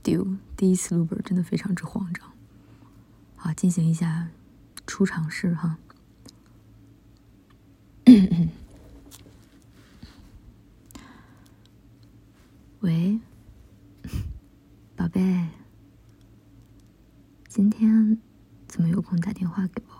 丢，第一次录本真的非常之慌张。好，进行一下初尝试哈。喂，宝贝，今天怎么有空打电话给我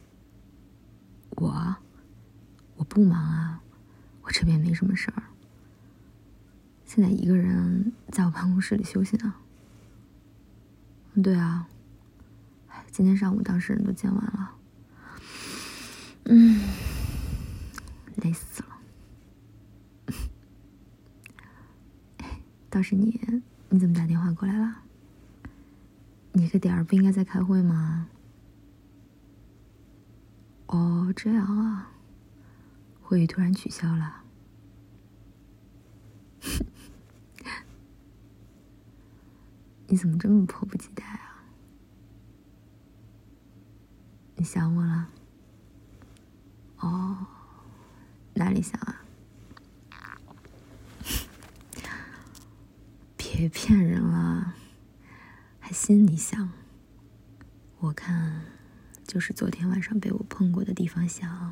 啊？我不忙啊，我这边没什么事儿，现在一个人在我办公室里休息呢。对啊，今天上午当事人都见完了，累死了。倒是你怎么打电话过来了？你这个点儿不应该在开会吗？哦，这样啊，会议突然取消了。你怎么这么迫不及待啊？你想我了？哦，哪里想啊？别骗人了，还心里想。我看就是昨天晚上被我碰过的地方想。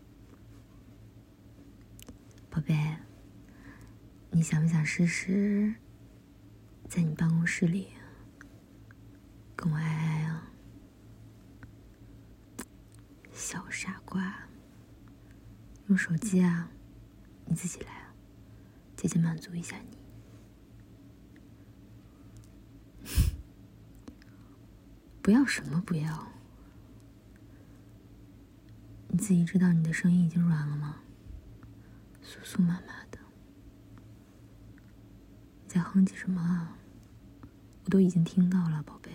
宝贝，你想不想试试在你办公室里跟我爱爱啊？小傻瓜，用手机啊，你自己来啊，姐姐满足一下你。不要什么不要？你自己知道你的声音已经软了吗？酥酥麻麻的。你在哼唧什么啊？我都已经听到了，宝贝。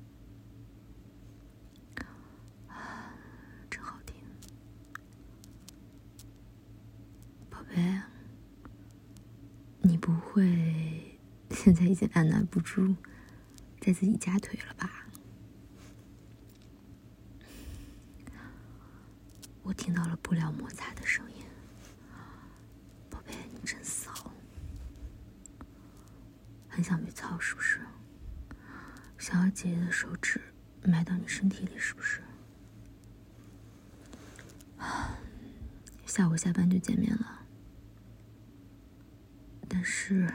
真好听。宝贝，你不会现在已经按捺不住在自己夹腿了吧？我听到了布料摩擦的声音。宝贝，你真骚，很想被操是不是？想要姐姐的手指埋到你身体里是不是？下午下班就见面了，但是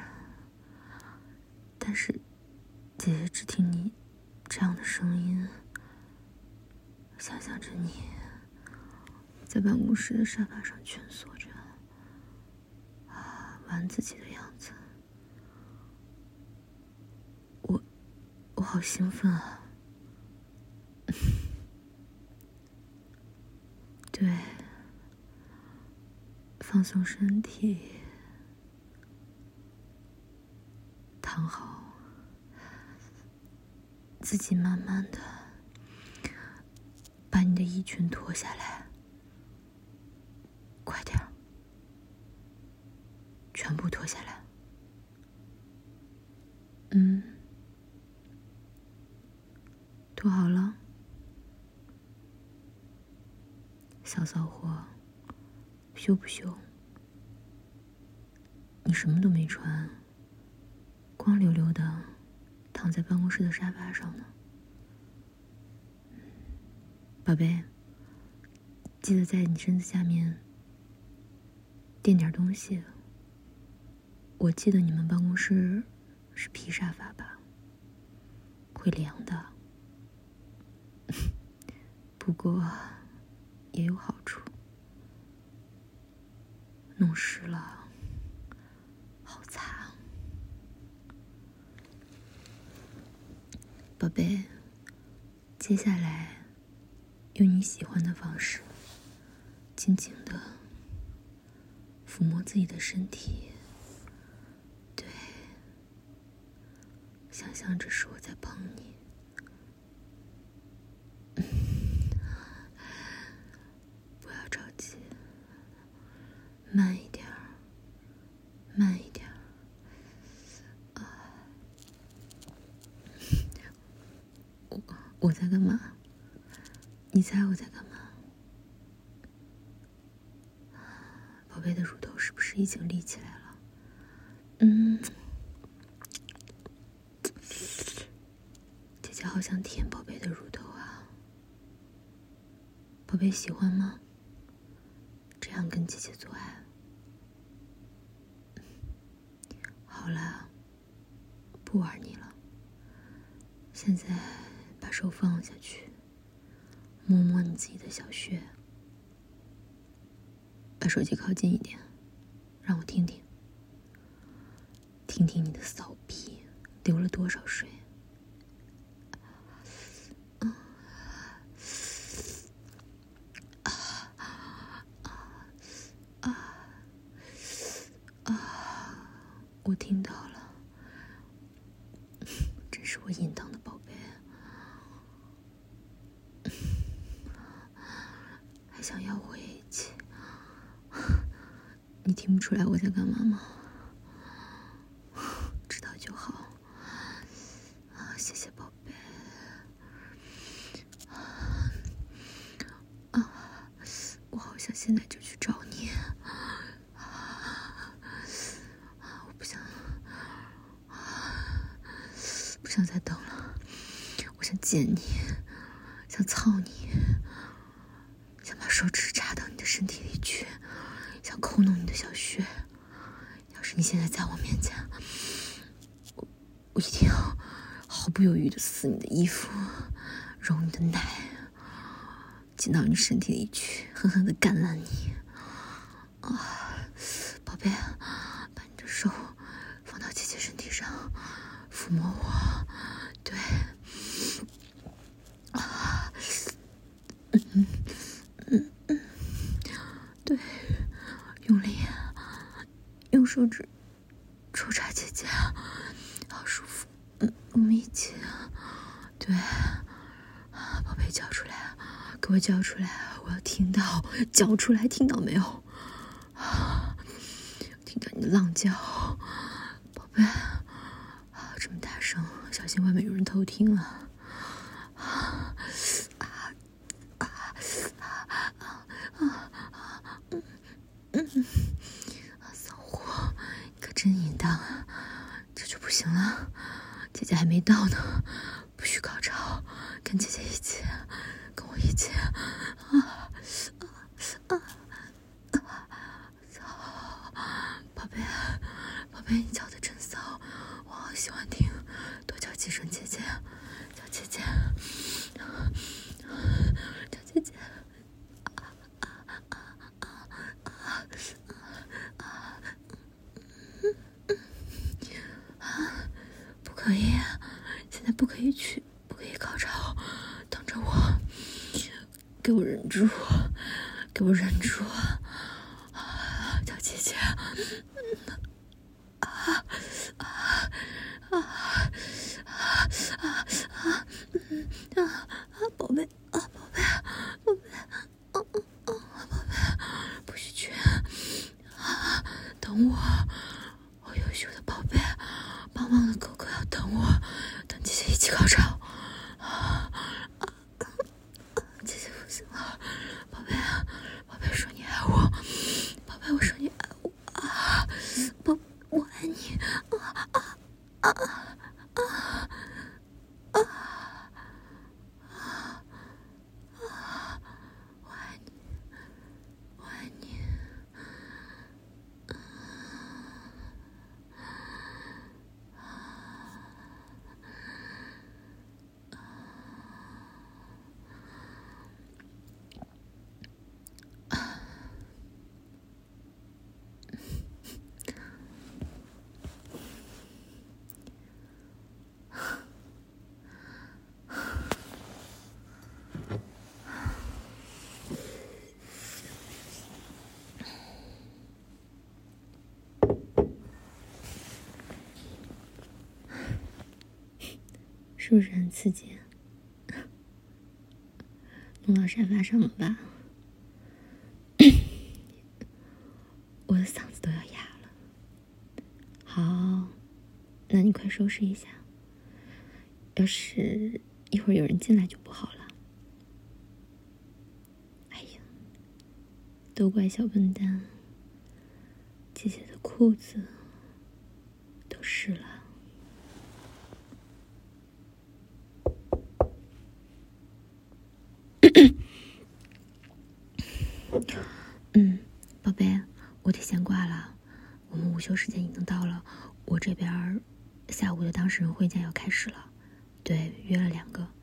姐姐只听你这样的声音，想象着你在办公室的沙发上蜷缩着玩自己的样子，我好兴奋啊。对，放松身体，躺好，自己慢慢的把你的衣裙脱下来，快点儿，全部脱下来。脱好了。小骚货，羞不羞？你什么都没穿，光溜溜的躺在办公室的沙发上呢。宝贝，记得在你身子下面垫点东西。我记得你们办公室是皮沙发吧？会凉的。不过也有好处，弄湿了好擦。宝贝，接下来用你喜欢的方式轻轻的抚摸自己的身体。对，想象着是我在碰你。不要着急，慢一点儿，慢一点儿。我在干嘛？你猜我在干嘛？宝贝的乳头是不是已经立起来了？ 好想舔宝贝的乳头啊，宝贝喜欢吗？这样跟姐姐做爱。好了，不玩你了，现在把手放下去，摸摸你自己的小穴，把手机靠近一点，让我听听，听听你的骚逼流了多少水。我听到了，真是我淫荡的宝贝，还想要回一起。你听不出来我在干嘛吗？知道就好。谢谢宝贝。我好想现在就去找你。我不想再等了。我想见你，想操你，想把手指插到你的身体里去，想抠弄你的小穴。要是你现在在我面前，我一定要毫不犹豫地撕你的衣服，揉你的奶，进到你身体里去，狠狠地干烂你。宝贝，把你的手放到姐姐身体上，抚摸我，对，对，用力，用手指抽插姐姐，好舒服。我们一起，对，宝贝叫出来，给我叫出来，我要听到，叫出来，听到没有？听到你的浪叫，宝贝，这么大声，小心外面有人偷听了。骚货，你可真淫荡啊！这就不行了，姐姐还没到呢，不许高潮，跟姐姐一起，跟我一起。宝贝，你叫的真骚，我好喜欢听，多叫几声姐姐，叫姐姐，叫姐姐。不可以，现在不可以去，不可以高潮，等着我，给我忍住，给我忍住，叫姐姐。宝贝，不许去，等我，我优秀的宝贝，棒棒的哥哥要等我，等姐姐一起高潮。姐姐不行了，宝贝，宝贝说你爱我，宝贝我说你爱我宝，我爱你，我爱你，我爱你。是不是很刺激？弄到沙发上了吧？我的嗓子都要哑了。好，那你快收拾一下，要是一会儿有人进来就不好了。哎呀，都怪小笨蛋，姐姐的裤子都湿了。 宝贝，我得先挂了，我们午休时间已经到了，我这边下午的当事人会见要开始了，对，约了2个。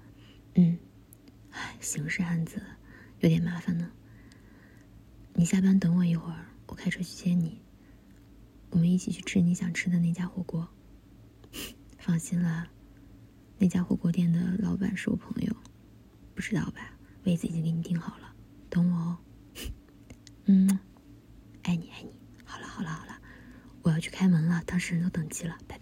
刑事案子有点麻烦呢。你下班等我一会儿，我开车去接你，我们一起去吃你想吃的那家火锅。放心啦，那家火锅店的老板是我朋友，不知道吧？位子已经给你订好了，等我哦。爱你爱你。好了，我要去开门了，当事人都等急了，拜拜。